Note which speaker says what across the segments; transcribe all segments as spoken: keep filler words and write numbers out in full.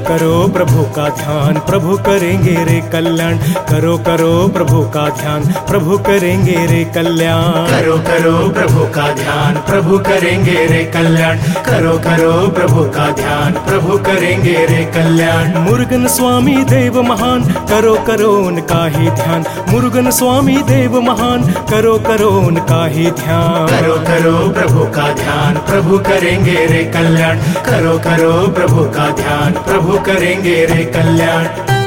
Speaker 1: करो प्रभु का ध्यान, प्रभु करेंगे रे कल्याण। करो करो प्रभु का ध्यान, प्रभु करेंगे रे कल्याण।
Speaker 2: करो करो प्रभु का ध्यान, प्रभु करेंगे रे कल्याण। करो करो प्रभु का ध्यान, प्रभु करेंगे रे कल्याण।
Speaker 1: मुरुगन स्वामी देव महान, करो करो उनका ही ध्यान। मुरुगन स्वामी देव महान, करो करो उनका ही ध्यान।
Speaker 2: करो करो प्रभु का ध्यान, प्रभु करेंगे रे कल्याण। करो करो प्रभु का ध्यान, प्रभु करेंगे रे कल्याण।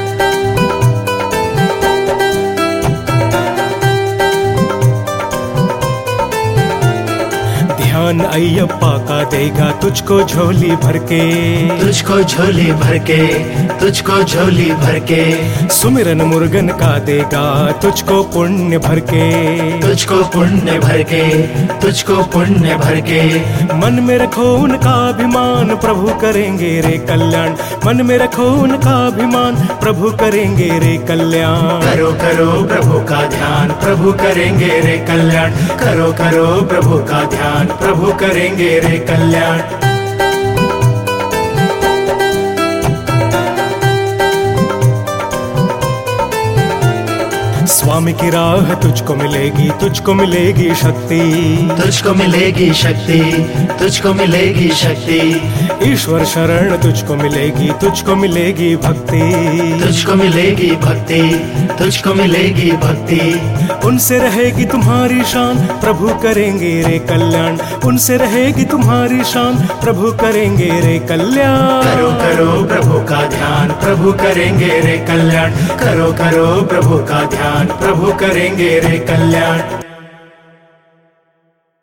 Speaker 1: ध्यान अय्यप्पा का देगा तुझको झोली भर के,
Speaker 2: तुझको झोली भर के, तुझको झोली भर के।
Speaker 1: सुमिरन मुरुगन का देगा तुझको पुण्य भर के,
Speaker 2: तुझको पुण्य भर के, तुझको पुण्य भर के।
Speaker 1: मन में रखो उनका अभिमान, प्रभु करेंगे रे कल्याण। मन में रखो उनका अभिमान, प्रभु करेंगे रे कल्याण।
Speaker 2: करो करो प्रभु का ध्यान, प्रभु करेंगे रे कल्याण। करो करो प्रभु का ध्यान, प्रभु करेंगे रे कल्याण।
Speaker 1: स्वामी की राह तुझको मिलेगी, तुझको मिलेगी शक्ति,
Speaker 2: तुझको मिलेगी शक्ति, तुझको मिलेगी शक्ति।
Speaker 1: ईश्वर शरण तुझको मिलेगी, तुझको मिलेगी भक्ति,
Speaker 2: तुझको मिलेगी भक्ति, तुझको मिलेगी भक्ति।
Speaker 1: उनसे रहेगी तुम्हारी शान, प्रभु करेंगे रे कल्याण। उनसे रहेगी तुम्हारी शान, प्रभु करेंगे रे कल्याण।
Speaker 2: करो करो प्रभु का ध्यान, प्रभु करेंगे रे कल्याण। करो करो प्रभु का ध्यान, प्रभु करेंगे रे कल्याण।